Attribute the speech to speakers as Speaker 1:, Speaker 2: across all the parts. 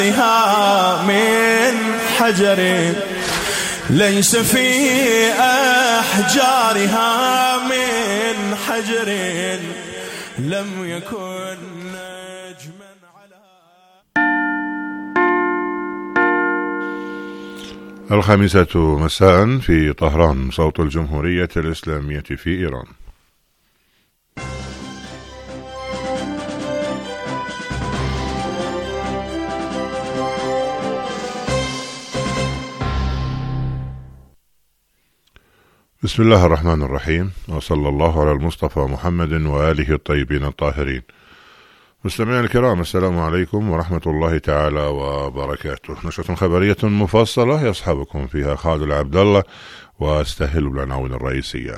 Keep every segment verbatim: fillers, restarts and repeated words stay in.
Speaker 1: من حجر ليس في أحجارها من حجر لم يكن نجما على.
Speaker 2: الخامسة مساء في طهران، صوت الجمهورية الإسلامية في إيران. بسم الله الرحمن الرحيم، وصلى الله على المصطفى محمد وآله الطيبين الطاهرين. مستمعينا الكرام، السلام عليكم ورحمة الله تعالى وبركاته. نشرة خبرية مفصلة يصحبكم فيها خالد العبد الله، واستهل بالعناوين الرئيسية.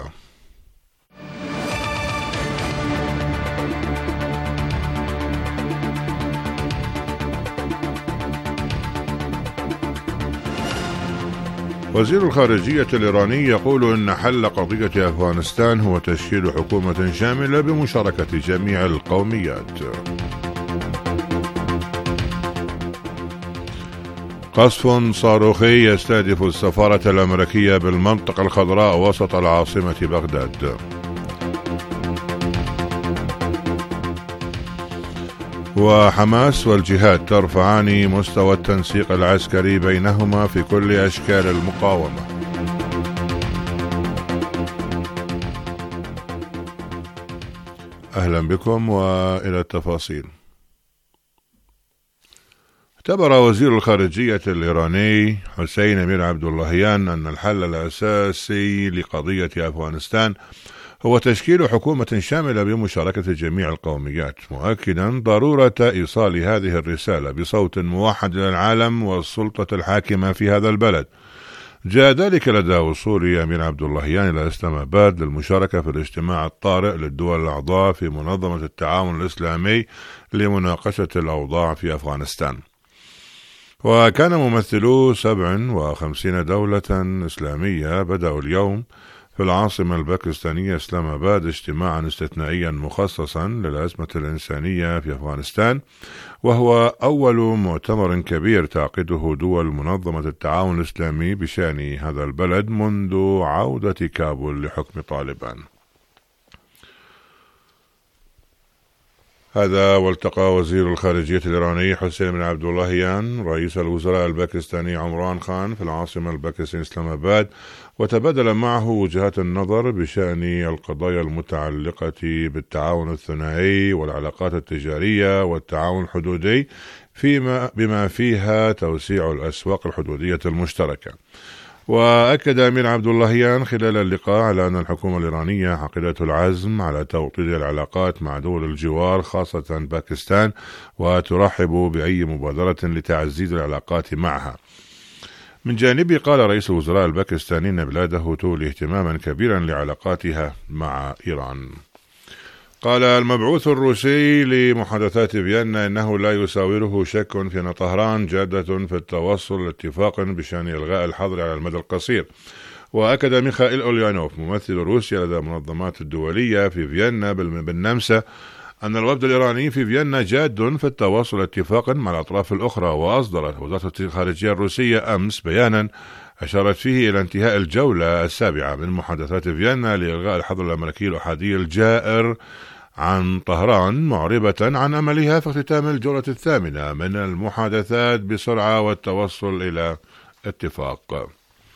Speaker 2: وزير الخارجية الإيراني يقول إن حل قضية أفغانستان هو تشكيل حكومة شاملة بمشاركة جميع القوميات. قصف صاروخي يستهدف السفارة الأمريكية بالمنطقة الخضراء وسط العاصمة بغداد. وحماس والجهاد ترفعان مستوى التنسيق العسكري بينهما في كل أشكال المقاومة. أهلا بكم وإلى التفاصيل. اعتبر وزير الخارجية الإيراني حسين أمير عبد اللهيان أن الحل الأساسي لقضية أفغانستان هو تشكيل حكومة شاملة بمشاركة جميع القوميات، مؤكدا ضرورة إيصال هذه الرسالة بصوت موحد إلى العالم والسلطة الحاكمة في هذا البلد. جاء ذلك لدى وصول أمير عبد اللهيان إلى إسلام آباد للمشاركة في الاجتماع الطارئ للدول الأعضاء في منظمة التعاون الإسلامي لمناقشة الأوضاع في أفغانستان. وكان ممثلو سبع وخمسين دولة إسلامية بدأوا اليوم في العاصمة الباكستانية إسلام آباد اجتماعا استثنائيا مخصصا للأزمة الإنسانية في أفغانستان، وهو أول مؤتمر كبير تعقده دول منظمة التعاون الإسلامي بشأن هذا البلد منذ عودة كابول لحكم طالبان. هذا والتقى وزير الخارجية الإيراني حسين بن عبد اللهيان رئيس الوزراء الباكستاني عمران خان في العاصمة الباكستانية إسلام آباد، وتبادل معه وجهات النظر بشأن القضايا المتعلقة بالتعاون الثنائي والعلاقات التجارية والتعاون الحدودي، فيما بما فيها توسيع الأسواق الحدودية المشتركة. وأكد أمير عبد اللهيان خلال اللقاء على أن الحكومة الإيرانية عقيدة العزم على توطيد العلاقات مع دول الجوار خاصة باكستان، وترحب بأي مبادرة لتعزيز العلاقات معها. من جانبه قال رئيس الوزراء الباكستاني أن بلاده تولي اهتماما كبيرا لعلاقاتها مع إيران. قال المبعوث الروسي لمحادثات فيينا إنه لا يساوره شك في أن طهران جادة في التوصل لاتفاق بشأن إلغاء الحظر على المدى القصير. وأكد ميخائيل أوليانوف ممثل روسيا لدى المنظمات الدولية في فيينا بالنمسا أن الوفد الإيراني في فيينا جاد في التوصل لاتفاق مع الأطراف الأخرى. وأصدرت وزارة الخارجية الروسية أمس بيانا أشارت فيه إلى انتهاء الجولة السابعة من محادثات فيينا لإلغاء الحظر الأمريكي الأحادي الجائر عن طهران، معربة عن أملها في اختتام الجولة الثامنة من المحادثات بسرعة والتوصل إلى اتفاق.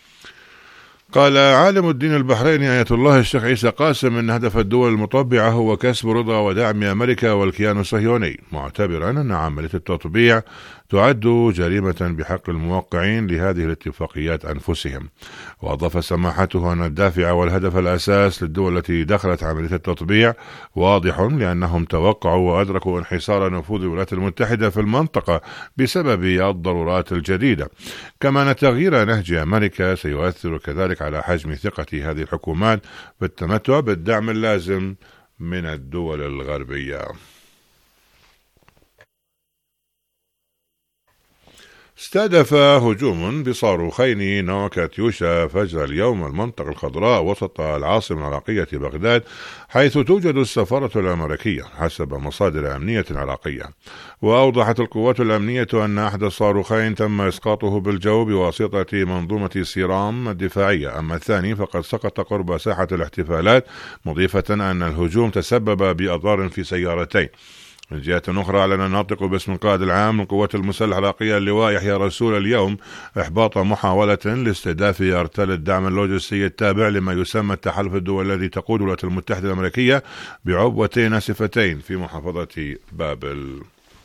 Speaker 2: قال عالم الدين البحريني آية الله الشيخ عيسى قاسم أن هدف الدول المطبعة هو كسب رضا ودعم أمريكا والكيان الصهيوني، معتبرا أن عملية التطبيع تعد جريمة بحق الموقعين لهذه الاتفاقيات أنفسهم. وأضاف سماحته أن الدافع والهدف الأساس للدول التي دخلت عملية التطبيع واضح، لأنهم توقعوا وأدركوا انحصار نفوذ الولايات المتحدة في المنطقة بسبب الضرورات الجديدة، كما أن تغيير نهج أمريكا سيؤثر كذلك على حجم ثقة هذه الحكومات بالتمتع بالدعم اللازم من الدول الغربية. استهدف هجوم بصاروخين نوع كاتيوشا فجر اليوم المنطقة الخضراء وسط العاصمة العراقية بغداد، حيث توجد السفارة الأمريكية حسب مصادر أمنية عراقية. وأوضحت القوات الأمنية أن أحد الصاروخين تم إسقاطه بالجو بواسطة منظومة سيرام الدفاعية، أما الثاني فقد سقط قرب ساحة الاحتفالات، مضيفة أن الهجوم تسبب بأضرار في سيارتين. من جهة أخرى، أعلن الناطق باسم القائد العام للقوات المسلحة العراقية اللواء يحيى رسول اليوم إحباط محاولة لاستهداف أرتل الدعم اللوجستي التابع لما يسمى التحالف الدولي الذي تقود الولايات المتحدة الأمريكية بعبوتين ناسفتين في محافظة بابل.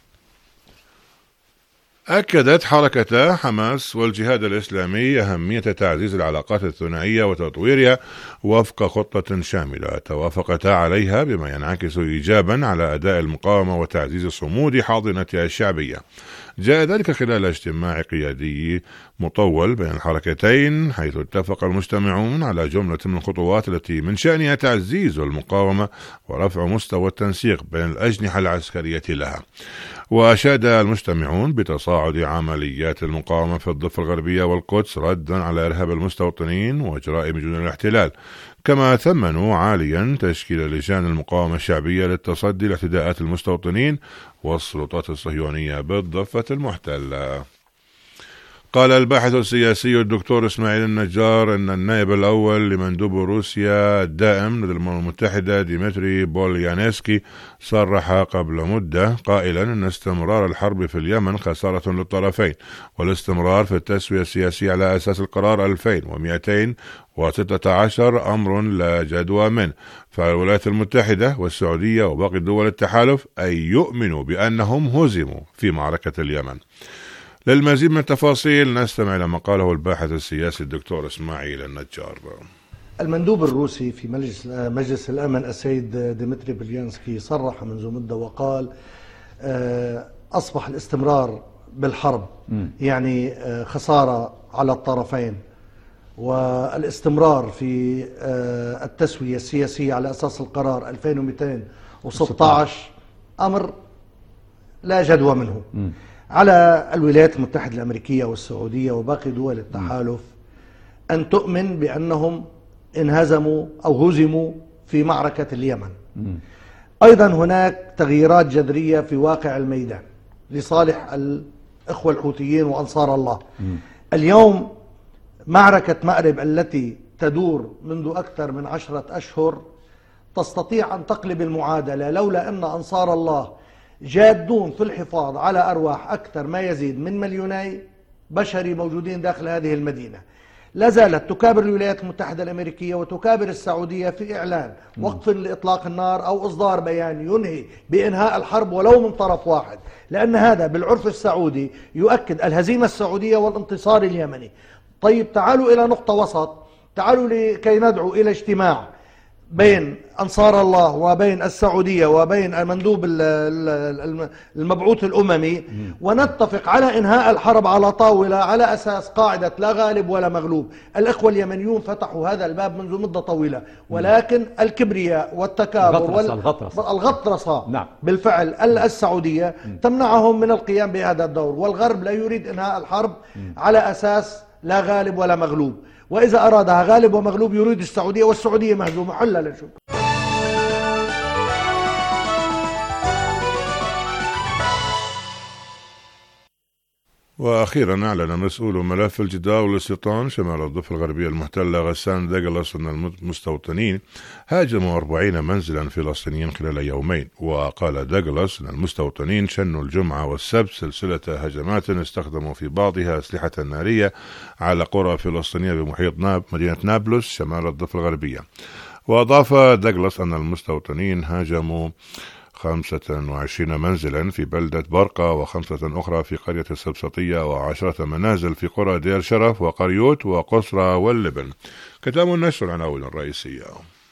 Speaker 2: أكدت حركة حماس والجهاد الإسلامي أهمية تعزيز العلاقات الثنائية وتطويرها وفق خطة شاملة توافقتا عليها، بما ينعكس إيجابا على أداء المقاومة وتعزيز صمود حاضنتها الشعبية. جاء ذلك خلال اجتماع قيادي مطول بين الحركتين، حيث اتفق المجتمعون على جملة من الخطوات التي من شأنها تعزيز المقاومة ورفع مستوى التنسيق بين الأجنحة العسكرية لها. وأشاد المجتمعون بتصاعد عمليات المقاومة في الضفة الغربية والقدس ردا على إرهاب المستوطنين وجرائم جنود الاحتلال، كما ثمنوا عاليا تشكيل لجان المقاومة الشعبية للتصدي لاعتداءات المستوطنين والسلطات الصهيونية بالضفة المحتلة. قال الباحث السياسي الدكتور إسماعيل النجار أن النائب الأول لمندوب روسيا الدائم لدى الأمم المتحدة ديمتري بوليانسكي صرح قبل مدة قائلا أن استمرار الحرب في اليمن خسارة للطرفين، والاستمرار في التسوية السياسية على أساس القرار ألفين ومئتين وستة عشر أمر لا جدوى منه. فالولايات المتحدة والسعودية وباقي دول التحالف أن يؤمنوا بأنهم هزموا في معركة اليمن. للمزيد من التفاصيل نستمع إلى ما قاله الباحث السياسي الدكتور إسماعيل النجار.
Speaker 3: المندوب الروسي في مجلس مجلس الأمن السيد ديمتري بوليانسكي صرح منذ مدة وقال أصبح الاستمرار بالحرب يعني خسارة على الطرفين، والاستمرار في التسوية السياسية على أساس القرار ألفين ومئتين وستة عشر أمر لا جدوى منه. على الولايات المتحدة الأمريكية والسعودية وباقي دول التحالف أن تؤمن بأنهم انهزموا أو هزموا في معركة اليمن. أيضا هناك تغييرات جذرية في واقع الميدان لصالح الإخوة الحوثيين وأنصار الله. اليوم معركة مأرب التي تدور منذ أكثر من عشرة أشهر تستطيع أن تقلب المعادلة لولا أن أنصار الله جادون في الحفاظ على أرواح أكثر ما يزيد من مليوني بشري موجودين داخل هذه المدينة. لا زالت تكابر الولايات المتحدة الأمريكية وتكابر السعودية في إعلان وقف لإطلاق النار أو إصدار بيان ينهي بإنهاء الحرب ولو من طرف واحد، لأن هذا بالعرف السعودي يؤكد الهزيمة السعودية والانتصار اليمني. طيب تعالوا إلى نقطة وسط، تعالوا لكي ندعو إلى اجتماع بين أنصار الله وبين السعودية وبين المندوب المبعوث الأممي ونتفق على إنهاء الحرب على طاولة على أساس قاعدة لا غالب ولا مغلوب. الإخوة اليمنيون فتحوا هذا الباب منذ مدة طويلة، ولكن الكبرياء والتكابر والغطرسة نعم. بالفعل السعودية تمنعهم من القيام بهذا الدور، والغرب لا يريد إنهاء الحرب على أساس لا غالب ولا مغلوب، وإذا أرادها غالب ومغلوب يريد السعودية، والسعودية مهزومة. حل لا شك.
Speaker 2: وأخيرا أعلن مسؤول ملف الجدار والاستيطان شمال الضفة الغربية المحتلة غسان دغلاس أن المستوطنين هاجموا أربعين منزلا فلسطينيين خلال يومين. وقال دغلاس أن المستوطنين شنوا الجمعة والسبت سلسلة هجمات استخدموا في بعضها أسلحة نارية على قرى فلسطينية بمحيط ناب مدينة نابلس شمال الضفة الغربية. وأضاف دغلاس أن المستوطنين هاجموا خمسة وعشرين منزلا في بلدة برقة وخمسة أخرى في قرية السبسطية وعشرة منازل في قرى دير شرف وقريوت وقصرة واللبن. كتاب النشر العناوين الرئيسية.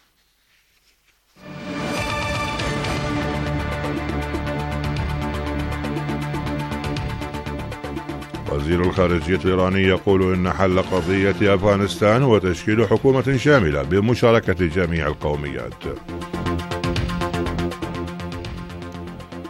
Speaker 2: وزير الخارجية الإيراني يقول إن حل قضية أفغانستان هو تشكيل حكومة شاملة بمشاركة جميع القوميات.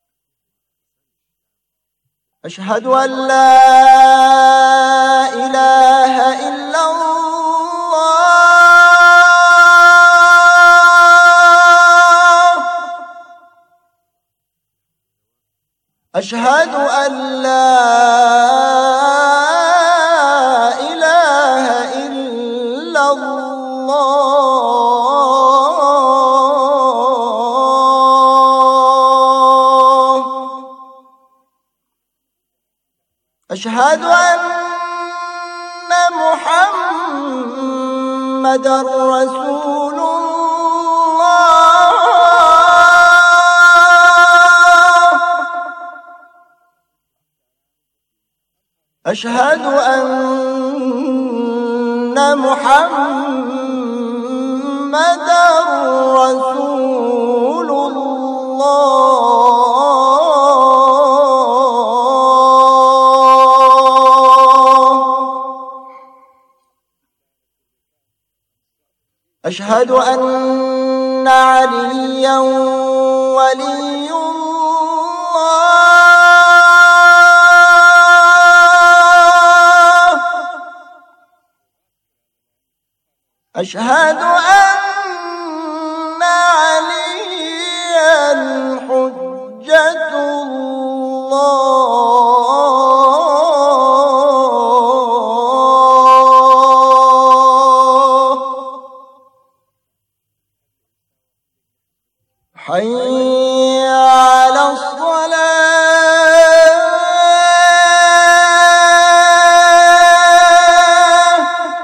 Speaker 4: أشهد أن لا إله إلا الله. أشهد أن لا إله إلا الله. أشهد أن محمدًا رسول الله. أشهد أن محمدًا رسول الله. أشهد أن عليا ولي الله. أشهد أن عليا حجة الله. حي على الصلاة.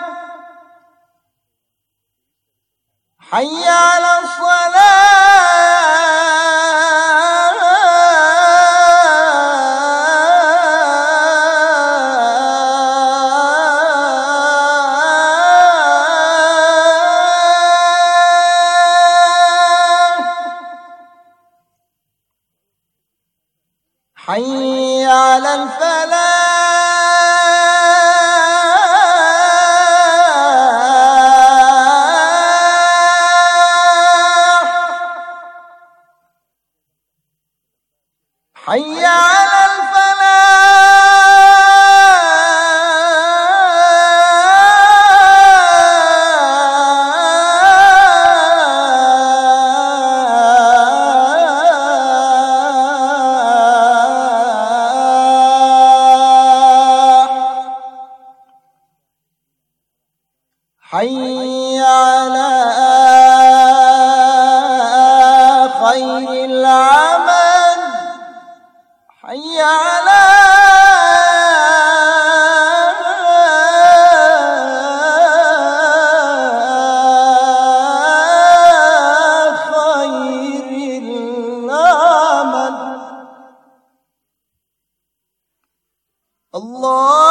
Speaker 4: حي على حي على الفلاح. حي على حي على خير العمل. حي على خير العمل. الله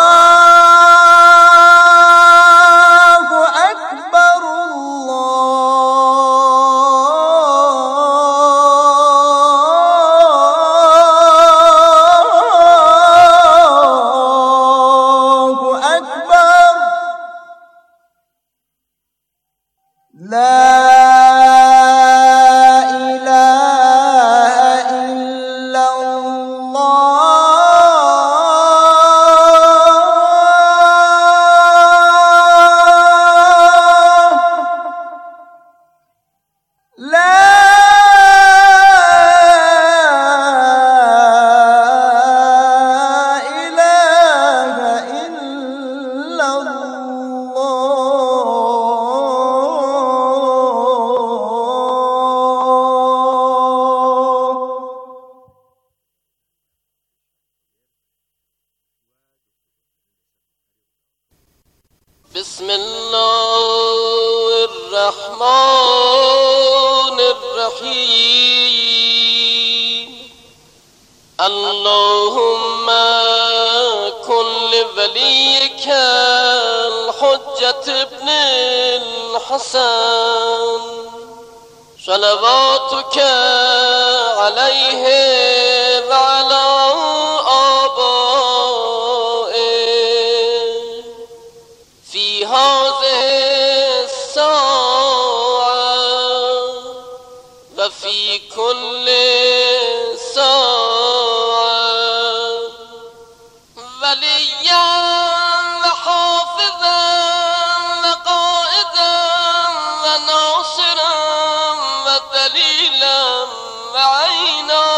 Speaker 5: بسم الله الرحمن الرحيم. اللهم كن لوليك الحجة ابن الحسن صلواتك عليه وعلى وفي كل ساعة نبيا وحافظا وقائدا وناصرا ودليلا وعينا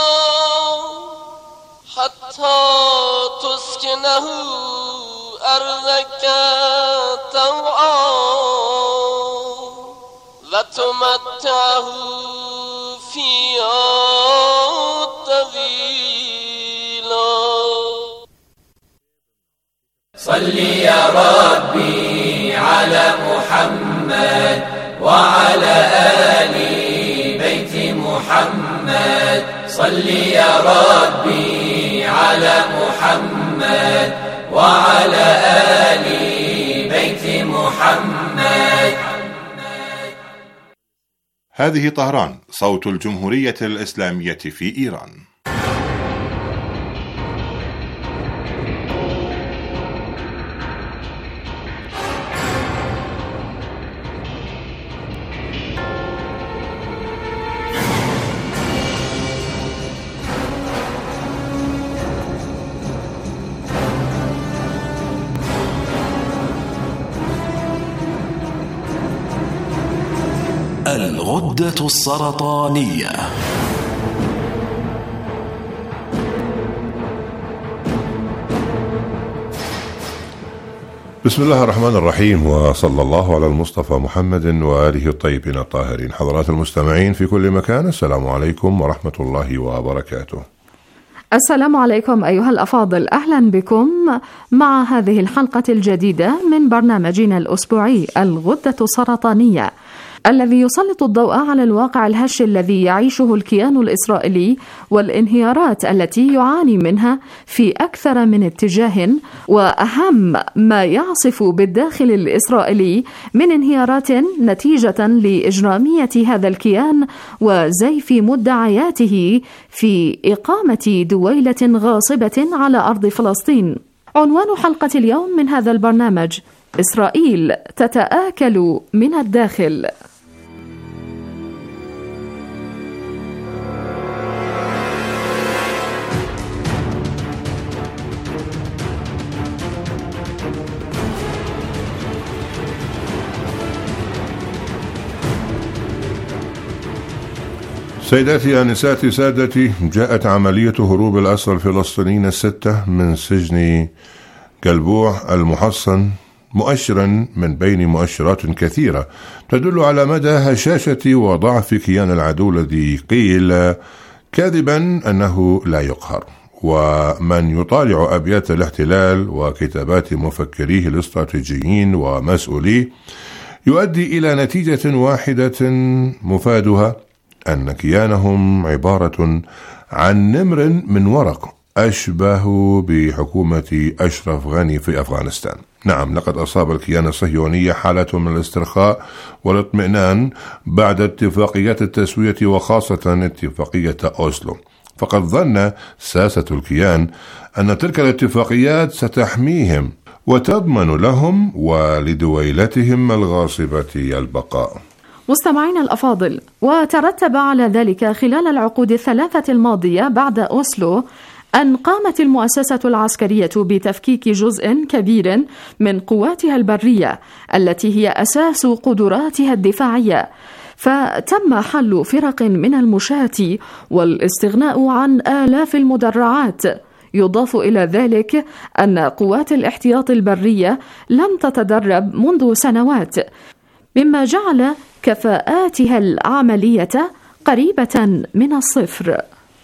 Speaker 5: حتى تسكنه أرضك طوعا وتمتعه فيها طويلا.
Speaker 6: صل يا ربي على محمد وعلى آل بيت محمد. صل يا ربي على محمد وعلى آل بيت محمد.
Speaker 2: هذه طهران، صوت الجمهورية الإسلامية في إيران.
Speaker 7: الغدة السرطانية.
Speaker 2: بسم الله الرحمن الرحيم، وصلى الله على المصطفى محمد وآله الطيبين الطاهرين. حضرات المستمعين في كل مكان، السلام عليكم ورحمة الله وبركاته.
Speaker 8: السلام عليكم أيها الأفاضل، أهلا بكم مع هذه الحلقة الجديدة من برنامجنا الأسبوعي الغدة السرطانية، الذي يسلط الضوء على الواقع الهش الذي يعيشه الكيان الإسرائيلي والانهيارات التي يعاني منها في أكثر من اتجاه، وأهم ما يعصف بالداخل الإسرائيلي من انهيارات نتيجة لإجرامية هذا الكيان وزيف مدعياته في إقامة دويلة غاصبة على أرض فلسطين. عنوان حلقة اليوم من هذا البرنامج: إسرائيل تتآكل من الداخل.
Speaker 2: سيداتي آنساتي سادتي، جاءت عملية هروب الأسرى الفلسطينيين الستة من سجن جلبوع المحصن مؤشرا من بين مؤشرات كثيرة تدل على مدى هشاشة وضعف كيان العدو الذي قيل كاذبا أنه لا يقهر. ومن يطالع أبيات الاحتلال وكتابات مفكريه الاستراتيجيين ومسؤوليه يؤدي إلى نتيجة واحدة مفادها أن كيانهم عبارة عن نمر من ورق أشبه بحكومة أشرف غني في أفغانستان. نعم، لقد أصاب الكيان الصهيوني حالة من الاسترخاء والاطمئنان بعد اتفاقيات التسوية وخاصة اتفاقية أوسلو، فقد ظن ساسة الكيان أن تلك الاتفاقيات ستحميهم وتضمن لهم ولدويلتهم الغاصبة البقاء.
Speaker 8: مستمعين الأفاضل، وترتب على ذلك خلال العقود الثلاثة الماضية بعد أوسلو أن قامت المؤسسة العسكرية بتفكيك جزء كبير من قواتها البرية التي هي أساس قدراتها الدفاعية، فتم حل فرق من المشاة والاستغناء عن آلاف المدرعات. يضاف إلى ذلك أن قوات الاحتياط البرية لم تتدرب منذ سنوات، مما جعل كفاءاتها العملية قريبة من الصفر.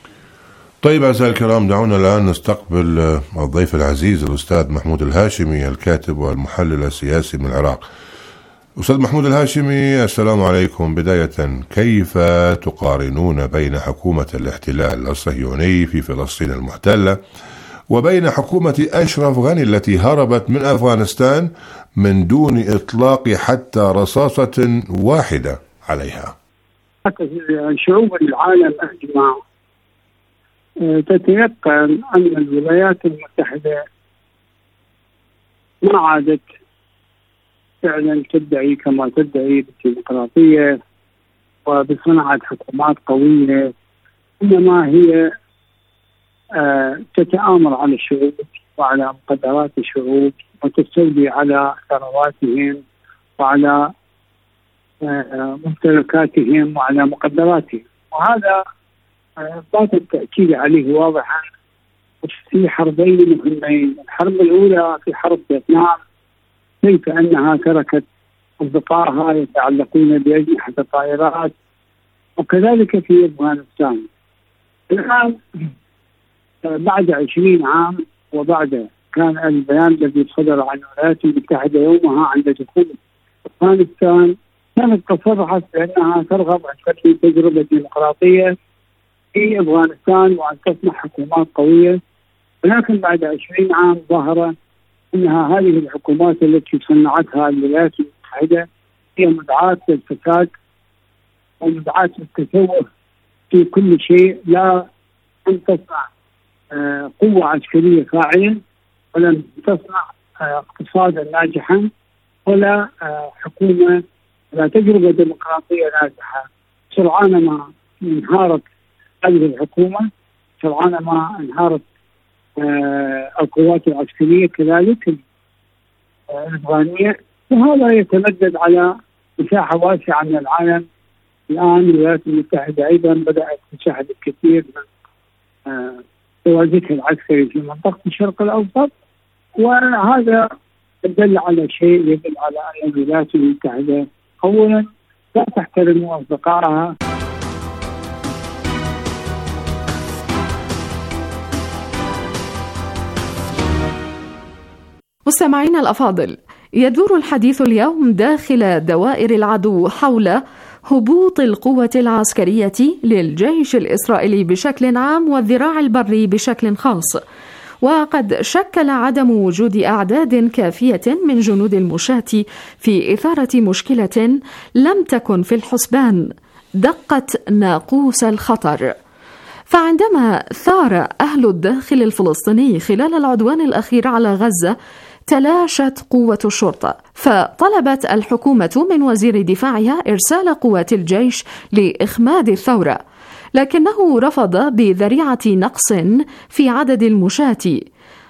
Speaker 2: طيب أعزائي الكرام، دعونا الآن نستقبل الضيف العزيز الأستاذ محمود الهاشمي، الكاتب والمحلل السياسي من العراق. أستاذ محمود الهاشمي، السلام عليكم. بداية، كيف تقارنون بين حكومة الاحتلال الصهيوني في فلسطين المحتلة وبين حكومة أشرف غني التي هربت من أفغانستان من دون إطلاق حتى رصاصة واحدة عليها؟
Speaker 9: شعوب العالم أجمع تتيقن أن الولايات المتحدة ما عادت فعلا تدعي كما تدعي بالديمقراطية وبصناعة حكومات قوية، إنما هي تتآمر على الشعوب وعلى مقدرات الشعوب وتستولي على ثرواتهم وعلى ممتلكاتهم وعلى مقدراتهم. وهذا بات التأكيد عليه واضحا في حربين مهمين. الحرب الأولى في حرب فيتنام كيف أنها تركت أصدقائها يتعلقون بأجنحة الطائرات، وكذلك في أفغانستان. الآن بعد عشرين عام وبعد كان البيان الذي صدر عن الولايات المتحدة يومها عند دخول أفغانستان كانت تصرحت بأنها ترغب أن تبني تجربة ديمقراطية في أفغانستان وأن تصنع حكومات قوية، ولكن بعد عشرين عام ظهر أنها هذه الحكومات التي صنعتها الولايات المتحدة هي مدعاة للفساد ومدعاة للتشوه في كل شيء، لا أن تصنع قوة عسكرية فاعلة، ولم تصنع اقتصادا ناجحا، ولا حكومة ولا تجربة ديمقراطية ناجحة. سرعان ما انهارت هذه الحكومة، سرعان ما انهارت القوات العسكرية كذلك الأفغانية، وهذا يتمدد على مساحة واسعة من العالم. الآن الولايات المتحدة أيضا بدأت تشاهد الكثير من تواجدها العسكري في منطقة الشرق الأوسط، وهذا يدل على شيء، يدل على أن الولايات المتحدة أولا لا تحترم أصدقائها.
Speaker 8: مستمعينا الأفاضل، يدور الحديث اليوم داخل دوائر العدو حول هبوط القوة العسكرية للجيش الإسرائيلي بشكل عام والذراع البري بشكل خاص، وقد شكل عدم وجود أعداد كافية من جنود المشاة في إثارة مشكلة لم تكن في الحسبان دقت ناقوس الخطر. فعندما ثار أهل الداخل الفلسطيني خلال العدوان الأخير على غزة تلاشت قوة الشرطة، فطلبت الحكومة من وزير دفاعها إرسال قوات الجيش لإخماد الثورة، لكنه رفض بذريعة نقص في عدد المشاة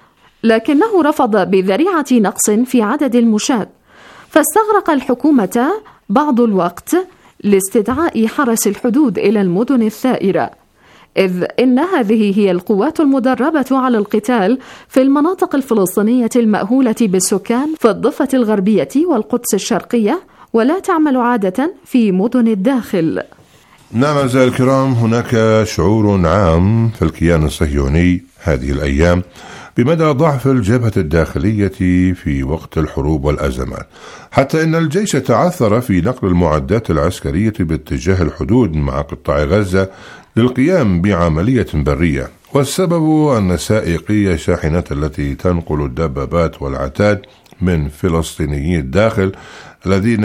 Speaker 8: لكنه رفض بذريعة نقص في عدد المشاة فاستغرق الحكومة بعض الوقت لاستدعاء حرس الحدود إلى المدن الثائرة، إذ إن هذه هي القوات المدربة على القتال في المناطق الفلسطينية المأهولة بالسكان في الضفة الغربية والقدس الشرقية، ولا تعمل عادة في مدن الداخل.
Speaker 2: نعم أعزائي الكرام، هناك شعور عام في الكيان الصهيوني هذه الأيام بمدى ضعف الجبهة الداخلية في وقت الحروب والأزمات، حتى إن الجيش تعثر في نقل المعدات العسكرية باتجاه الحدود مع قطاع غزة للقيام بعملية برية، والسبب أن سائقي الشاحنات التي تنقل الدبابات والعتاد من فلسطينيي الداخل الذين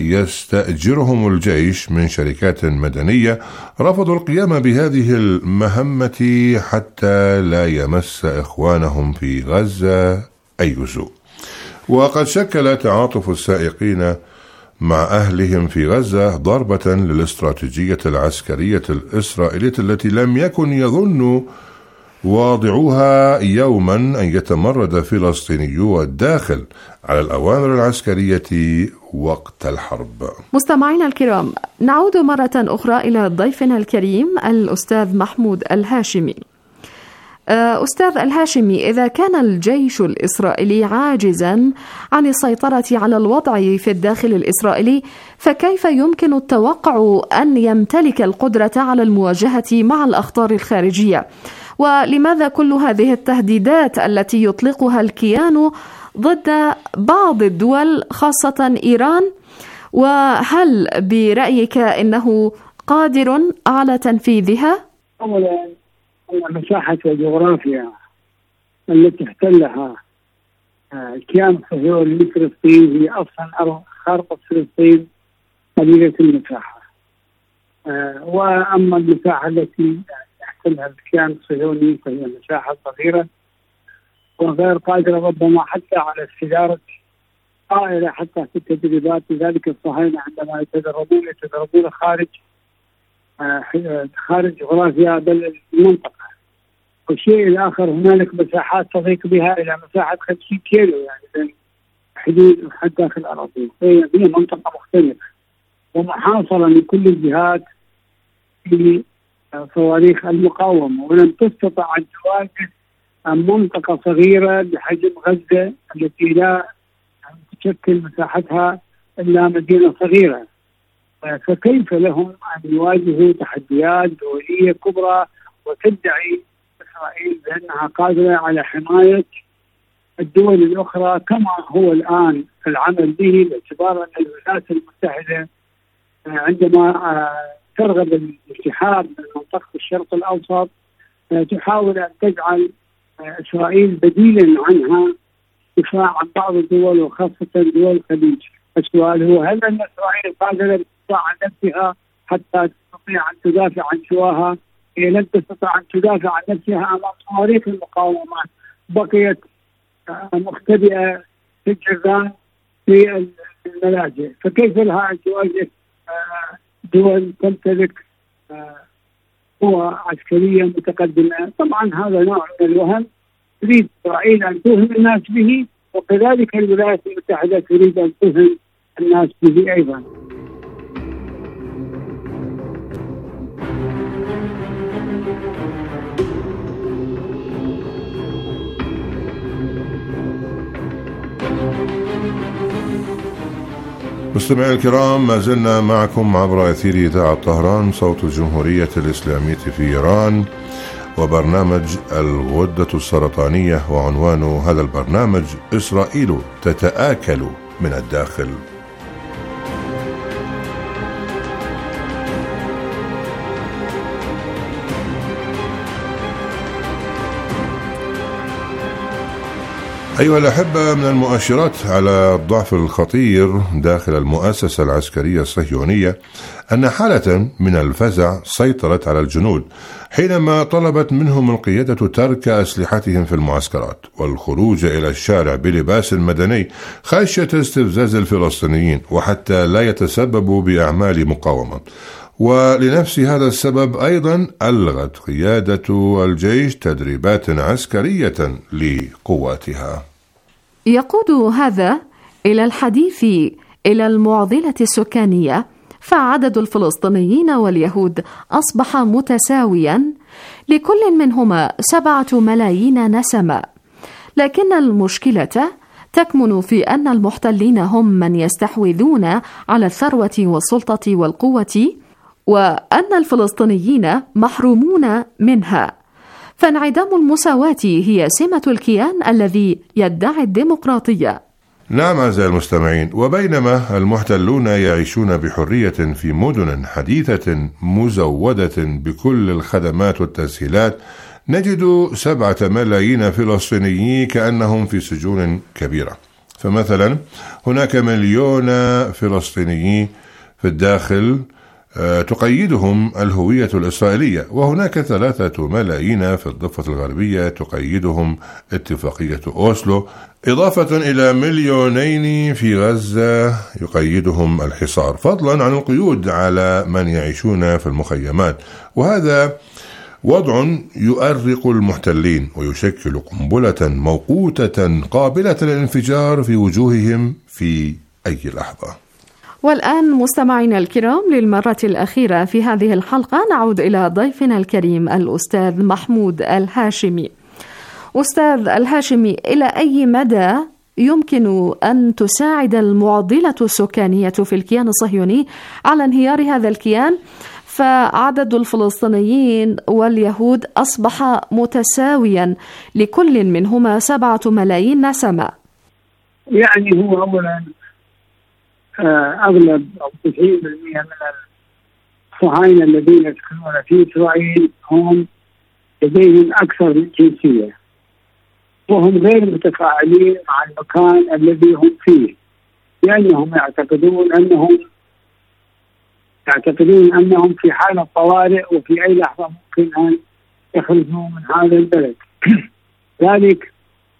Speaker 2: يستأجرهم الجيش من شركات مدنية رفضوا القيام بهذه المهمة حتى لا يمس إخوانهم في غزة أي سوء. وقد شكل تعاطف السائقين مع أهلهم في غزة ضربة للاستراتيجية العسكرية الإسرائيلية التي لم يكن يظن واضعوها يوما أن يتمرد فلسطينيو الداخل على الأوامر العسكرية وقت الحرب.
Speaker 8: مستمعينا الكرام، نعود مرة أخرى إلى ضيفنا الكريم الأستاذ محمود الهاشمي. أستاذ الهاشمي، إذا كان الجيش الإسرائيلي عاجزا عن السيطرة على الوضع في الداخل الإسرائيلي، فكيف يمكن التوقع أن يمتلك القدرة على المواجهة مع الأخطار الخارجية؟ ولماذا كل هذه التهديدات التي يطلقها الكيان ضد بعض الدول خاصة إيران؟ وهل برأيك أنه قادر على تنفيذها؟
Speaker 9: أولا، مساحة الجغرافيا التي احتلها الكيان الصهيوني لفلسطين هي أصلا خارطة فلسطين قليلة المساحة، وأما المساحة التي يحتلها الكيان الصهيوني فهي مساحة صغيرة وغير قادرة ربما حتى على استدارة طائرة حتى في التدريبات. لذلك الصهاينة عندما يتدربون يتدربون خارج خارج جغرافيا بل المنطقة، والشيء الآخر هنالك مساحات تضيق بها إلى مساحة خمسين كيلو يعني بين حدود وحد داخل الأراضي، هي منطقة مختلفة ومحاصرة من كل الجهات في صواريخ المقاومة، ولم تستطع أن تواجه منطقة صغيرة بحجم غزة التي لا تشكل مساحتها إلا مدينة صغيرة. فكيف لهم أن يواجهوا تحديات دولية كبرى وتدعي إسرائيل بأنها قادرة على حماية الدول الأخرى كما هو الآن العمل به، باعتبار أن الولايات المتحدة عندما ترغب الانسحاب من منطقة الشرق الأوسط تحاول أن تجعل إسرائيل بديلا عنها دفاع عن بعض الدول وخاصة دول الخليج. السؤال هو هل أن إسرائيل قادرة تدافع عن نفسها حتى تستطيع أن تدافع عن سواها؟ هي لن تستطيع أن تدافع عن نفسها أمام صواريخ المقاومة، بقيت مختبئة في الجيران في الملاجئ، فكيف لها أن تواجه دول تمتلك قوى عسكرية متقدمة؟ طبعا هذا نوع من الوهم تريد إسرائيل أن توهم الناس به، وكذلك الولايات المتحدة تريد أن توهم الناس به أيضا.
Speaker 2: مستمعي الكرام، ما زلنا معكم عبر أثير إذاعة طهران صوت الجمهورية الإسلامية في إيران وبرنامج الغدة السرطانية، وعنوان هذا البرنامج إسرائيل تتآكل من الداخل. أيها الأحبة، من المؤشرات على الضعف الخطير داخل المؤسسة العسكرية الصهيونية أن حالة من الفزع سيطرت على الجنود حينما طلبت منهم القيادة ترك أسلحتهم في المعسكرات والخروج إلى الشارع بلباس مدني خشية استفزاز الفلسطينيين وحتى لا يتسببوا بأعمال مقاومة. ولنفس هذا السبب أيضا ألغت قيادة الجيش تدريبات عسكرية لقواتها.
Speaker 8: يقود هذا إلى الحديث إلى المعضلة السكانية، فعدد الفلسطينيين واليهود أصبح متساويا، لكل منهما سبعة ملايين نسمة. لكن المشكلة تكمن في أن المحتلين هم من يستحوذون على الثروة والسلطة والقوة، وأن الفلسطينيين محرومون منها. فانعدام المساواة هي سمة الكيان الذي يدعي الديمقراطية.
Speaker 2: نعم أعزائي المستمعين، وبينما المحتلون يعيشون بحرية في مدن حديثة مزودة بكل الخدمات والتسهيلات، نجد سبعة ملايين فلسطينيين كأنهم في سجون كبيرة. فمثلا هناك مليون فلسطيني في الداخل تقيدهم الهوية الإسرائيلية، وهناك ثلاثة ملايين في الضفة الغربية تقيدهم اتفاقية أوسلو، إضافة إلى مليونين في غزة يقيدهم الحصار، فضلا عن القيود على من يعيشون في المخيمات. وهذا وضع يؤرق المحتلين ويشكل قنبلة موقوتة قابلة للانفجار في وجوههم في أي لحظة.
Speaker 8: والآن مستمعينا الكرام، للمرة الأخيرة في هذه الحلقة نعود إلى ضيفنا الكريم الأستاذ محمود الهاشمي. أستاذ الهاشمي، إلى أي مدى يمكن أن تساعد المعضلة السكانية في الكيان الصهيوني على انهيار هذا الكيان، فعدد الفلسطينيين واليهود أصبح متساويا، لكل منهما سبعة ملايين نسمة؟
Speaker 9: يعني هو أولا أغلب أو تسعين بالمئة من الصهاينة الذين يسكنون في إسرائيل هم لديهم أكثر من جنسية، وهم غير متفاعلين مع المكان الذي هم فيه، لأنهم يعتقدون أنهم يعتقدون أنهم في حالة طوارئ وفي أي لحظة ممكن أن يخرجوا من هذا البلد. ذلك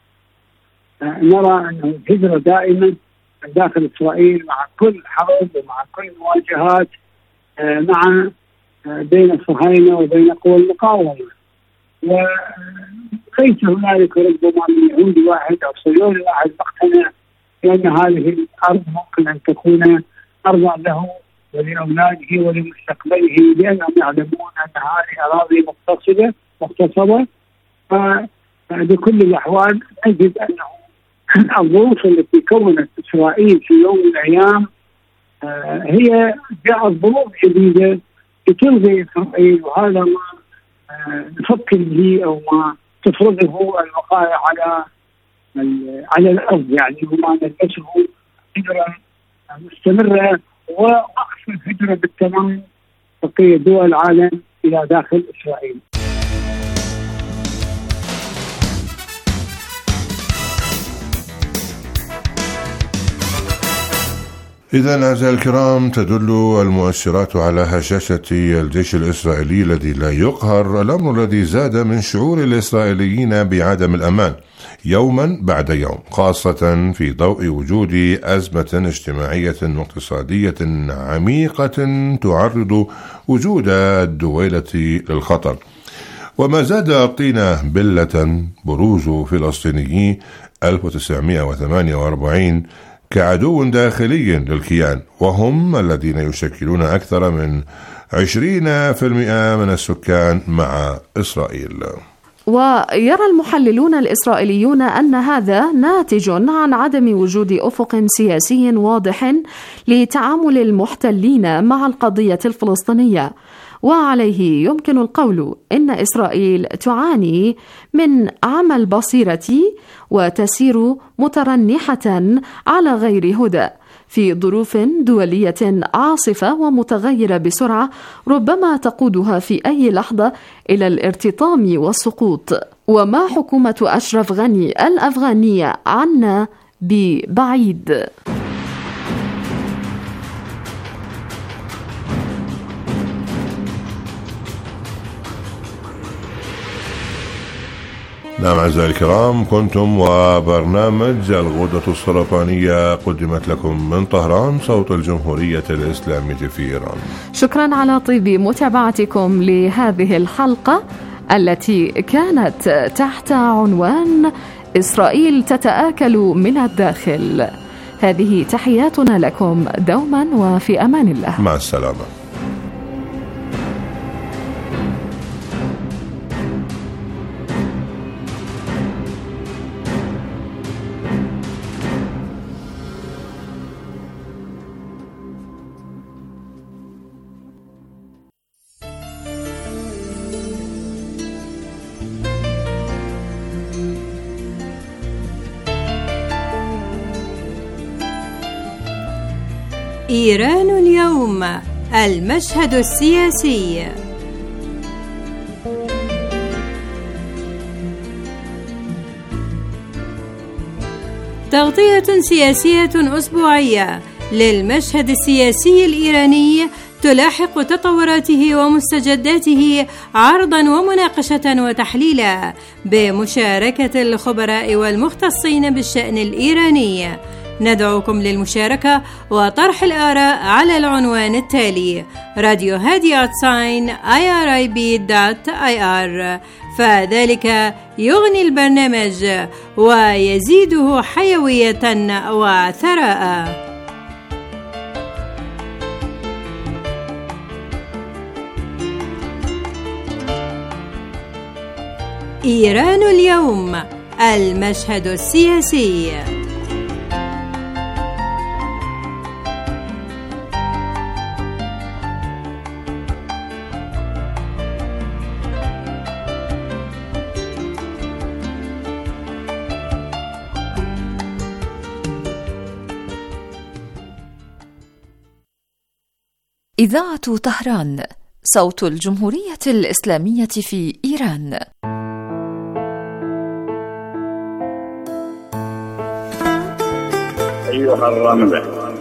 Speaker 9: نرى أن الهجرة دائما من داخل إسرائيل مع كل حرب ومع كل مواجهات مع بين الصهاينة وبين قوى المقاومة. وليس هنالك ربما من يهودي واحد أو صهيوني واحد مقتنع بأن هذه الأرض ممكن أن تكون أرضا له ولأولاده ولمستقبله، لأنهم يعلمون أن هذه أراضي مغتصبة مغتصبة. فبكل الأحوال نجد أنه الظروف التي كونت إسرائيل في يوم من الأيام هي جاءت ظروف جديدة لتلغي إسرائيل، وهذا ما نفكر به أو ما تفرضه الوقائع على على الأرض، يعني وما نلبسه هجرة مستمرة ووقف الهجرة بالتمام بقية دول العالم إلى داخل إسرائيل.
Speaker 2: إذا أعزائي الكرام، تدل المؤشرات على هشاشة الجيش الإسرائيلي الذي لا يقهر، الأمر الذي زاد من شعور الإسرائيليين بعدم الأمان يوما بعد يوم، خاصة في ضوء وجود أزمة اجتماعية واقتصادية عميقة تعرض وجود الدويلة للخطر. وما زاد طينة بلة بروز فلسطينيي ألف وتسعمائة وثمانية وأربعين كعدو داخلي للكيان، وهم الذين يشكلون أكثر من عشرين بالمئة من السكان مع إسرائيل.
Speaker 8: ويرى المحللون الإسرائيليون أن هذا ناتج عن عدم وجود أفق سياسي واضح لتعامل المحتلين مع القضية الفلسطينية، وعليه يمكن القول إن إسرائيل تعاني من عمى البصيرة وتسير مترنحة على غير هدى في ظروف دولية عاصفة ومتغيرة بسرعة، ربما تقودها في أي لحظة إلى الارتطام والسقوط. وما حكومة أشرف غني الأفغانية عنا ببعيد.
Speaker 2: نعم أعزائي الكرام، كنتم وبرنامج الغدة السرطانية قدمت لكم من طهران، صوت الجمهورية الإسلامية في إيران.
Speaker 8: شكرا على طيب متابعتكم لهذه الحلقة التي كانت تحت عنوان إسرائيل تتآكل من الداخل. هذه تحياتنا لكم دوما وفي أمان الله.
Speaker 2: مع السلامة.
Speaker 10: إيران اليوم، المشهد السياسي. تغطية سياسية أسبوعية للمشهد السياسي الإيراني تلاحق تطوراته ومستجداته عرضا ومناقشة وتحليلا بمشاركة الخبراء والمختصين بالشأن الإيراني. ندعوكم للمشاركة وطرح الآراء على العنوان التالي: راديو هادي أتساين آي آر آي بي دوت آي آر، فذلك يغني البرنامج ويزيده حيوية وثراء. إيران اليوم، المشهد السياسي.
Speaker 11: إذاعة طهران، صوت الجمهورية الإسلامية في إيران.
Speaker 12: أيها الرملة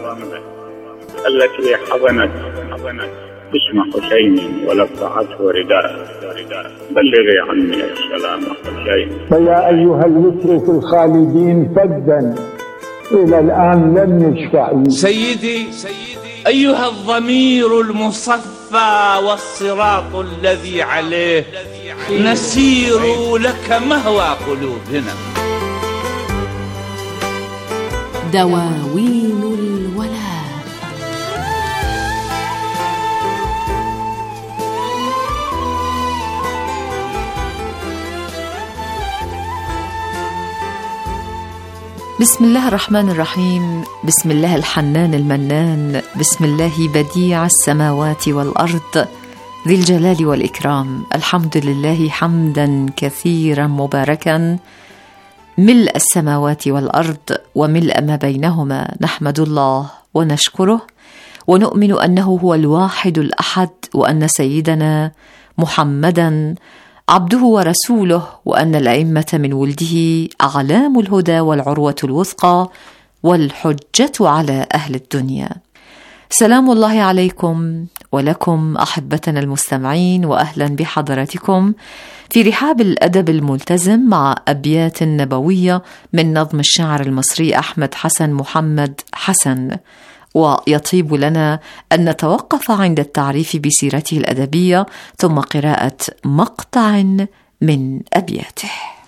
Speaker 12: التي حضنت اسم حسين ولفعته رداء، بلغي عني السلام حسين.
Speaker 13: فيا أيها المترك الخالدين فدا إلى الآن لم يشفع.
Speaker 14: سيدي أيها الضمير المصفى المصطفى والصراط الذي عليه نسير لك مهوى قلوبنا.
Speaker 10: دواوين الولاء.
Speaker 11: بسم الله الرحمن الرحيم، بسم الله الحنان المنان، بسم الله بديع السماوات والأرض ذي الجلال والإكرام. الحمد لله حمدا كثيرا مباركا ملء السماوات والأرض وملء ما بينهما. نحمد الله ونشكره ونؤمن أنه هو الواحد الأحد، وأن سيدنا محمدا عبده ورسوله، وأن الأئمة من ولده أعلام الهدى والعروة الوثقى والحجة على أهل الدنيا. سلام الله عليكم ولكم أحبتنا المستمعين، وأهلا بحضراتكم في رحاب الأدب الملتزم مع أبيات نبوية من نظم الشاعر المصري أحمد حسن محمد حسن. ويطيب لنا أن نتوقف عند التعريف بسيرته الأدبية ثم قراءة مقطع من أبياته.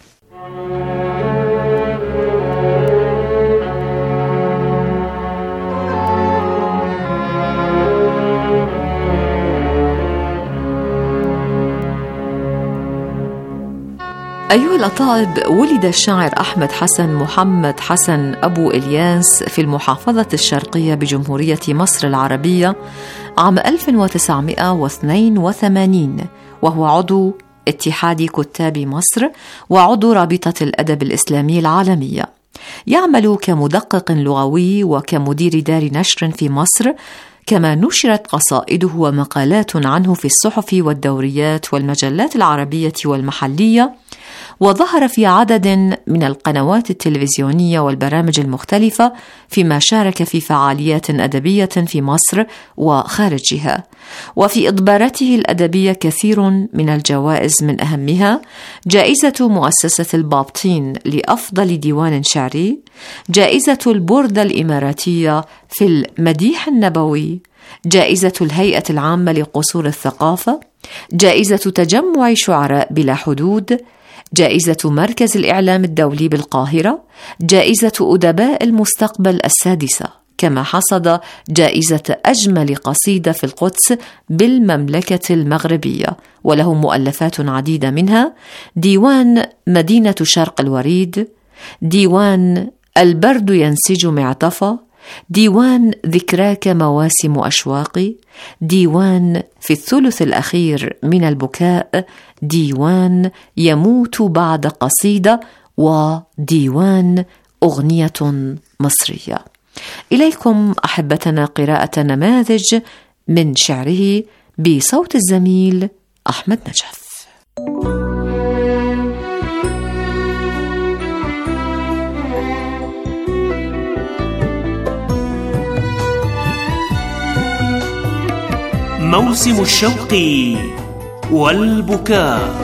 Speaker 11: أيها الأطائب، ولد الشاعر أحمد حسن محمد حسن أبو إلياس في المحافظة الشرقية بجمهورية مصر العربية عام ألف وتسعمائة واثنين وثمانين، وهو عضو اتحاد كتاب مصر وعضو رابطة الأدب الإسلامي العالمية. يعمل كمدقق لغوي وكمدير دار نشر في مصر، كما نشرت قصائده ومقالات عنه في الصحف والدوريات والمجلات العربية والمحلية، وظهر في عدد من القنوات التلفزيونية والبرامج المختلفة، فيما شارك في فعاليات أدبية في مصر وخارجها. وفي إضبارته الأدبية كثير من الجوائز، من أهمها جائزة مؤسسة البابطين لأفضل ديوان شعري، جائزة البوردة الإماراتية في المديح النبوي، جائزة الهيئة العامة لقصور الثقافة، جائزة تجمع شعراء بلا حدود، جائزة مركز الإعلام الدولي بالقاهرة، جائزة أدباء المستقبل السادسة، كما حصد جائزة أجمل قصيدة في القدس بالمملكة المغربية. وله مؤلفات عديدة، منها ديوان مدينة شرق الوريد، ديوان البرد ينسج معطفة، ديوان ذكراك مواسم أشواقي، ديوان في الثلث الأخير من البكاء، ديوان يموت بعد قصيدة، وديوان أغنية مصرية. إليكم أحبتنا قراءة نماذج من شعره بصوت الزميل أحمد نجف.
Speaker 15: موسم الشوق والبكاء.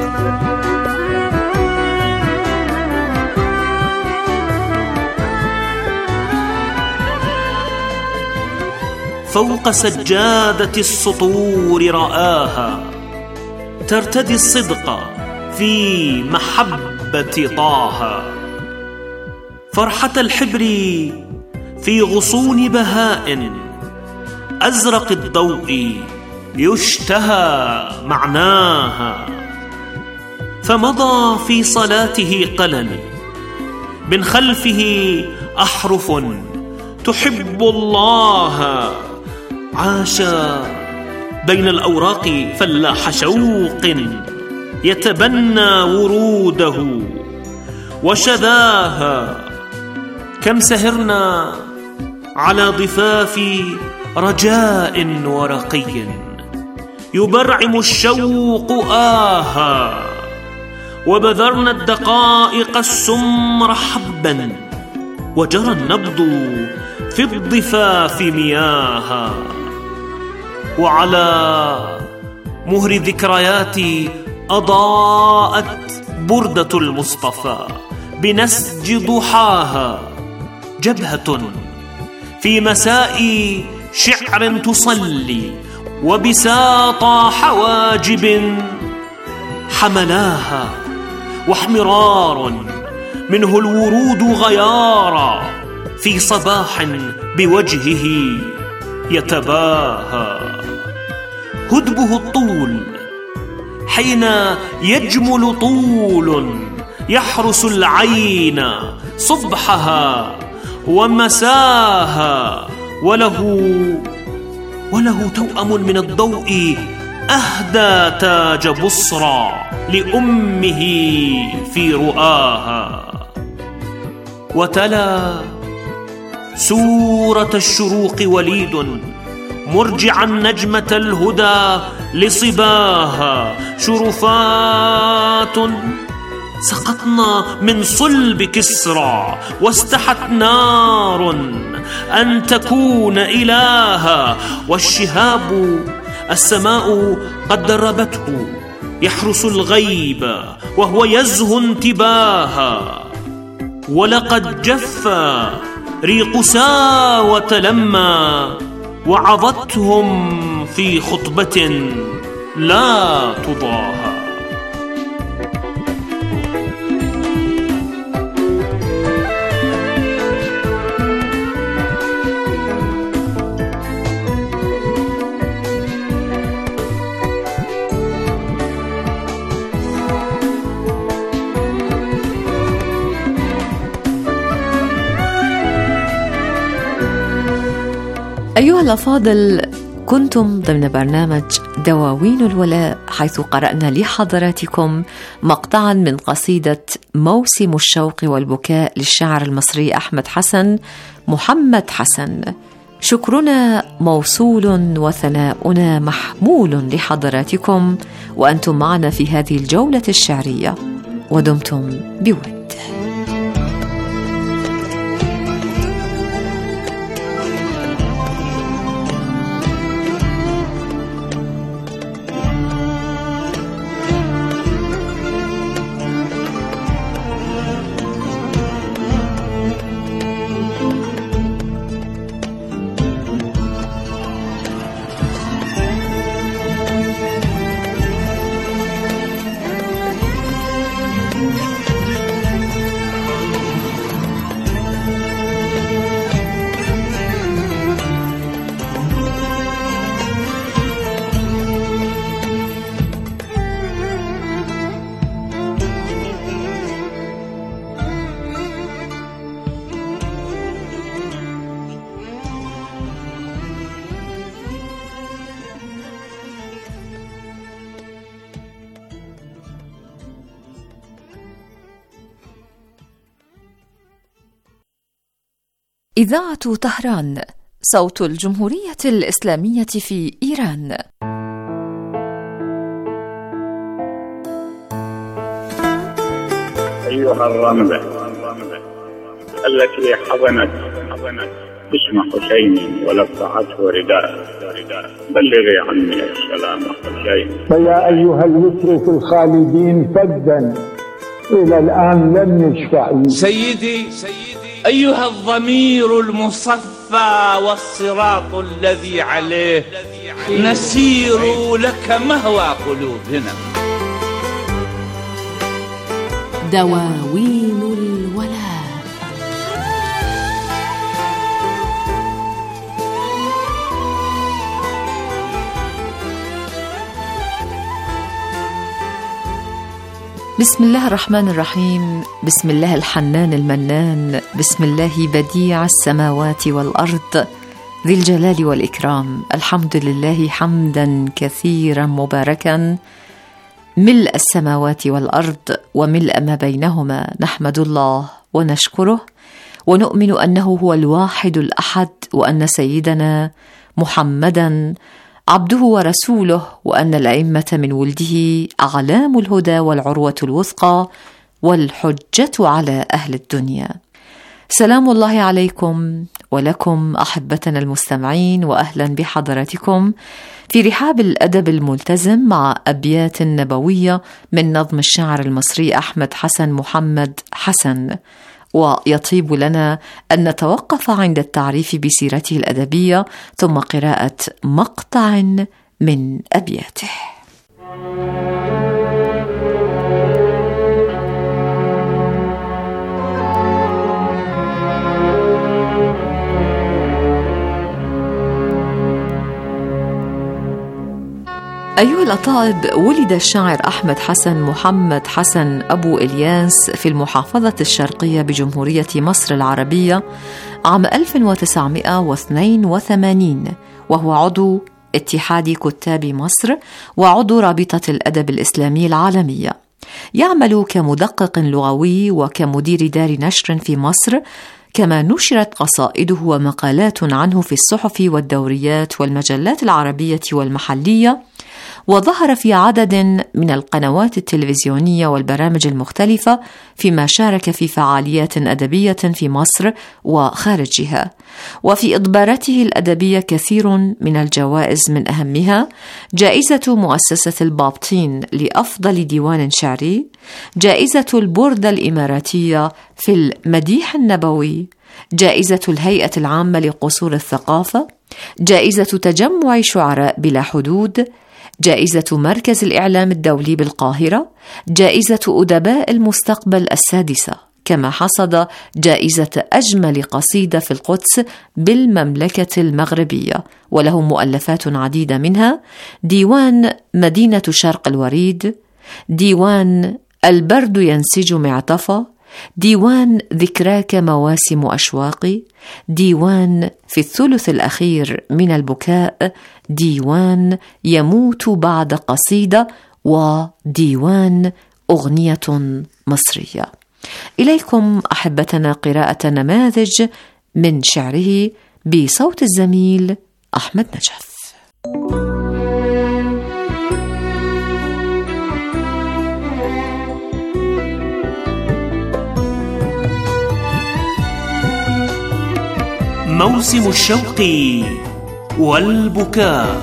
Speaker 15: فوق سجادة السطور رآها ترتدي الصدق في محبة طه، فرحة الحبر في غصون بهاء أزرق الضوء يشتهى معناها. فمضى في صلاته قلم، من خلفه أحرف تحب الله، عاش بين الأوراق فلاح شوق يتبنى وروده وشذاها. كم سهرنا على ضفاف رجاء ورقي يبرعم الشوق آها، وبذرنا الدقائق السمر حبا وجرى النبض في الضفاف مياها. وعلى مهر ذكرياتي أضاءت بردة المصطفى بنسج ضحاها، جبهة في مساء شعر تصلي وبساط حواجب حملاها، واحمرار منه الورود غيارا في صباح بوجهه يتباهى. هدبه الطول حين يجمل طول يحرس العين صبحها ومساها، وله وله توأم من الضوء أهدى تاج بصرى لأمه في رؤاها. وتلا سورة الشروق وليد مرجعا نجمة الهدى لصباها، شرفات سقطنا من صلب كسرى واستحت نار أن تكون إلها، والشهاب السماء قد دربته يحرس الغيب وهو يزهو انتباها. ولقد جف ريق ساوة لما وعظتهم في خطبة لا تضاهى.
Speaker 11: أيها الأفاضل، كنتم ضمن برنامج دواوين الولاء، حيث قرأنا لحضراتكم مقطعا من قصيدة موسم الشوق والبكاء للشاعر المصري أحمد حسن محمد حسن. شكرنا موصول وثناؤنا محمول لحضراتكم، وأنتم معنا في هذه الجولة الشعرية، ودمتم بود. إذاعة طهران، صوت الجمهورية الإسلامية في إيران.
Speaker 12: أيها الرملة التي حضنت اسم حسين ولفعته رداء، بلغي عني السلام حسين.
Speaker 13: فيا أيها الوتر في الخالدين فدا إلى الآن لم يشفع.
Speaker 14: سيدي أيها الضمير المصفى والصراط الذي عليه نسير لك مهوى قلوبنا.
Speaker 8: دواوين الولاء.
Speaker 11: بسم الله الرحمن الرحيم، بسم الله الحنان المنان، بسم الله بديع السماوات والأرض ذي الجلال والإكرام. الحمد لله حمدا كثيرا مباركا ملء السماوات والأرض وملء ما بينهما. نحمد الله ونشكره ونؤمن أنه هو الواحد الأحد، وأن سيدنا محمدا عبده ورسوله، وأن الأئمة من ولده أعلام الهدى والعروة الوثقى والحجة على أهل الدنيا. سلام الله عليكم ولكم أحبتنا المستمعين، وأهلا بحضراتكم في رحاب الأدب الملتزم مع أبيات نبوية من نظم الشاعر المصري أحمد حسن محمد حسن. ويطيب لنا أن نتوقف عند التعريف بسيرته الأدبية، ثم قراءة مقطع من أبياته. أيها الأطائب، ولد الشاعر أحمد حسن محمد حسن أبو إلياس في المحافظة الشرقية بجمهورية مصر العربية عام ألف وتسعمائة واثنين وثمانين، وهو عضو اتحاد كتاب مصر وعضو رابطة الأدب الإسلامي العالمية. يعمل كمدقق لغوي وكمدير دار نشر في مصر، كما نشرت قصائده ومقالات عنه في الصحف والدوريات والمجلات العربية والمحلية، وظهر في عدد من القنوات التلفزيونية والبرامج المختلفة، فيما شارك في فعاليات أدبية في مصر وخارجها. وفي إضبارته الأدبية كثير من الجوائز، من أهمها جائزة مؤسسة البابطين لأفضل ديوان شعري، جائزة البوردة الإماراتية في المديح النبوي، جائزة الهيئة العامة لقصور الثقافة، جائزة تجمع شعراء بلا حدود، جائزة مركز الإعلام الدولي بالقاهرة، جائزة أدباء المستقبل السادسة، كما حصد جائزة أجمل قصيدة في القدس بالمملكة المغربية، وله مؤلفات عديدة، منها ديوان مدينة شرق الوريد، ديوان البرد ينسج معطفة، ديوان ذكراك مواسم أشواقي، ديوان في الثلث الأخير من البكاء، ديوان يموت بعد قصيدة، وديوان أغنية مصرية. إليكم أحبتنا قراءة نماذج من شعره بصوت الزميل أحمد نجف.
Speaker 15: موسم الشوق والبكاء.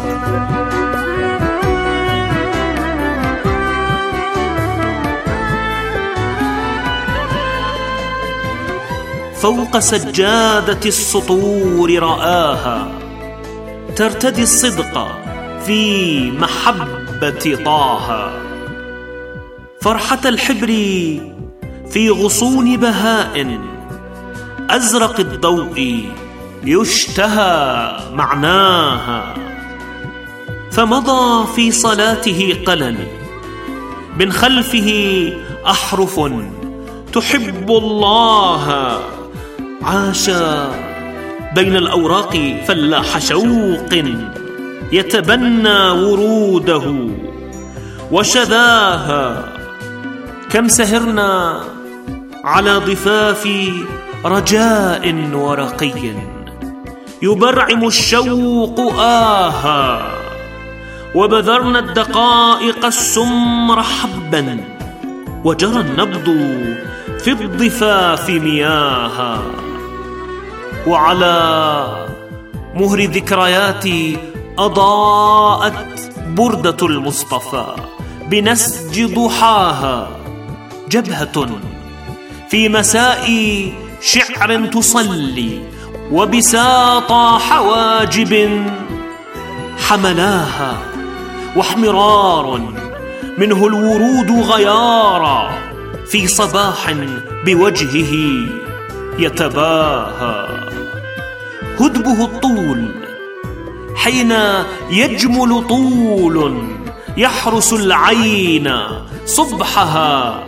Speaker 15: فوق سجادة السطور رآها ترتدي الصدق في محبة طه، فرحة الحبر في غصون بهاء أزرق الضوء يشتهى معناها. فمضى في صلاته قلم، من خلفه أحرف تحب الله، عاش بين الأوراق فلاح شوق يتبنى وروده وشذاها. كم سهرنا على ضفاف رجاء ورقي يبرعم الشوق آها، وبذرنا الدقائق السمر حبا، وجرى النبض في الضفاف مياها. وعلى مهر ذكرياتي أضاءت بردة المصطفى بنسج ضحاها، جبهة في مساء شعر تصلي، وبساط حواجب حملاها، واحمرار منه الورود غيارا في صباح بوجهه يتباهى. هدبه الطول حين يجمل طول يحرس العين صبحها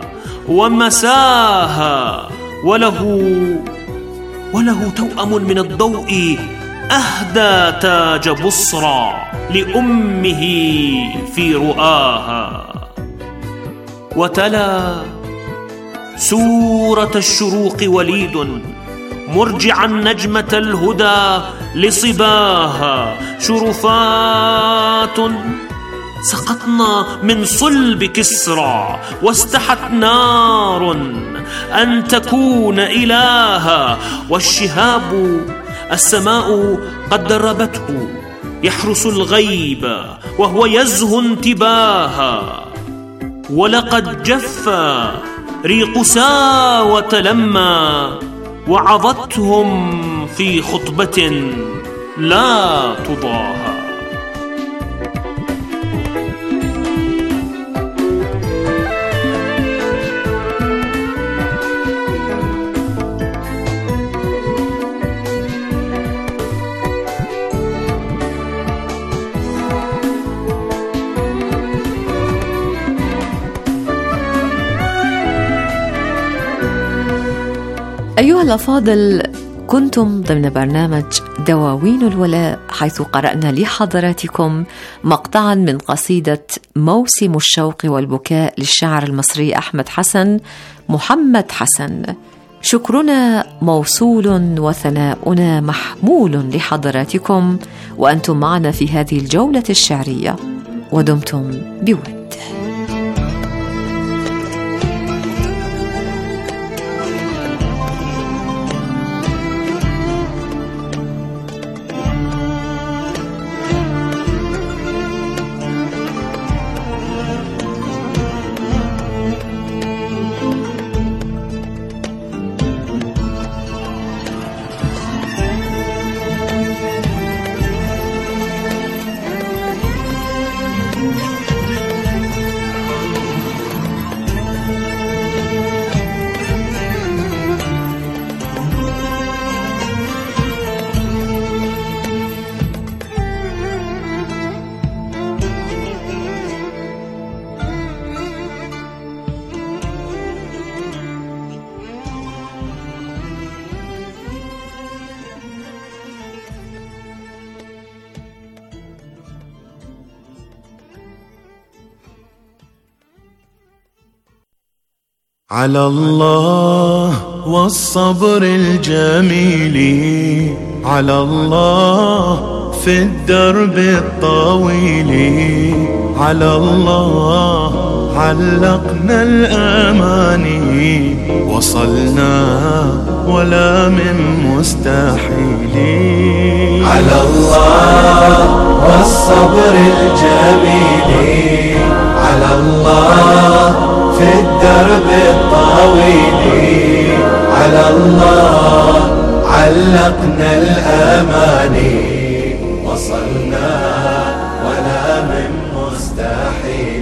Speaker 15: ومساها، وله وله توأم من الضوء أهدى تاج بصرى لأمه في رؤاها. وتلا سورة الشروق وليد مرجعا نجمة الهدى لصباها، شرفات سقطنا من صلب كسرى، واستحت نار أن تكون إلها، والشهاب السماء قد دربته يحرس الغيب وهو يزهو انتباها. ولقد جف ريق ساوة لما وعظتهم في خطبة لا تضاهى.
Speaker 11: أيها الأفاضل، كنتم ضمن برنامج دواوين الولاء، حيث قرأنا لحضراتكم مقطعا من قصيدة موسم الشوق والبكاء للشاعر المصري أحمد حسن محمد حسن. شكرنا موصول وثناؤنا محمول لحضراتكم، وأنتم معنا في هذه الجولة الشعرية، ودمتم بود.
Speaker 1: على الله والصبر الجميل، على الله في الدرب الطويل، على الله علقنا الأماني، وصلنا ولا من مستحيل.
Speaker 6: على الله والصبر الجميل، على الله في الدرب الطويل، على الله علقنا الأماني، وصلنا ولا من مستحيل.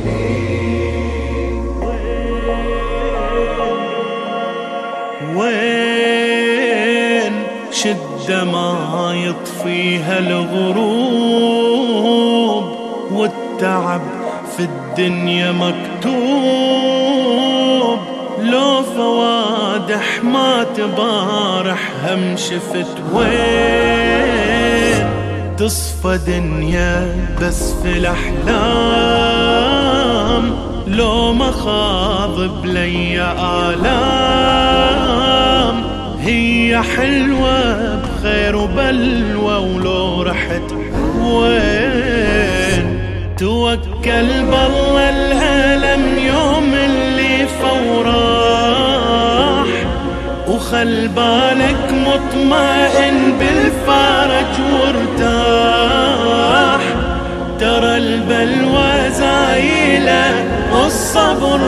Speaker 1: وين شدة ما يطفيها الغروب، والتعب في الدنيا مكتوب، لو فوادح ما تبارح هم شفت. وين تصفى دنيا بس في الأحلام، لو مخاض بلي آلام، هي حلوة بخير وبلوى ولو رحت. وين توكل بالله الألم يوم اللي فوراح، وخل بالك مطمئن بالفرج وارتاح، ترى البلوى زايلة والصبر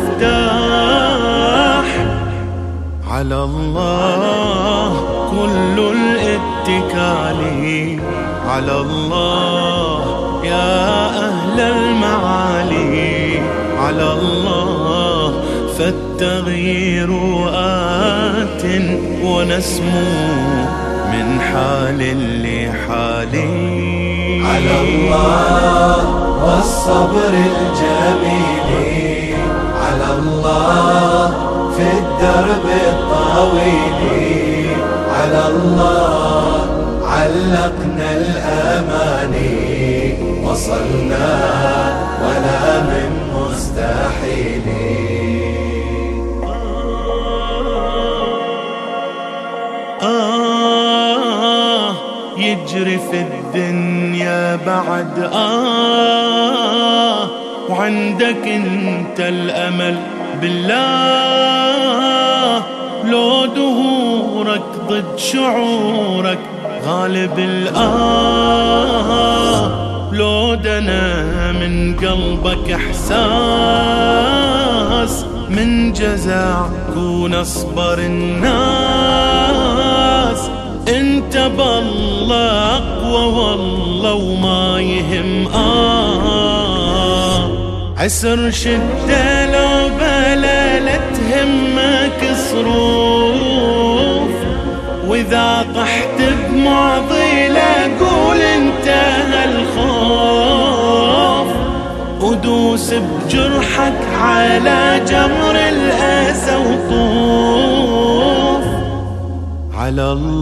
Speaker 1: مفتاح. على الله كل الاتكال، على الله يا أهل المعالي، على الله فالتغيير آت ونسمو من حال لحال.
Speaker 6: على الله والصبر الجميل، على الله في الدرب الطويل، على الله علقنا الأماني، وصلنا ولا من مستحيل.
Speaker 1: آه يجري في الدنيا بعد آه، وعندك انت الأمل بالله، لو دهورك ضد شعورك غالب الآه، لو دنا من قلبك إحساس من جزع كون أصبر الناس. انت بالله أقوى والله وما يهم آه، عسر شدة لو بلا لا تهمك صروف، وإذا طحت بمعضلة قول انتهى الخوف، ودوس بجرحك على جمر الأسى وطوف،
Speaker 6: على الله.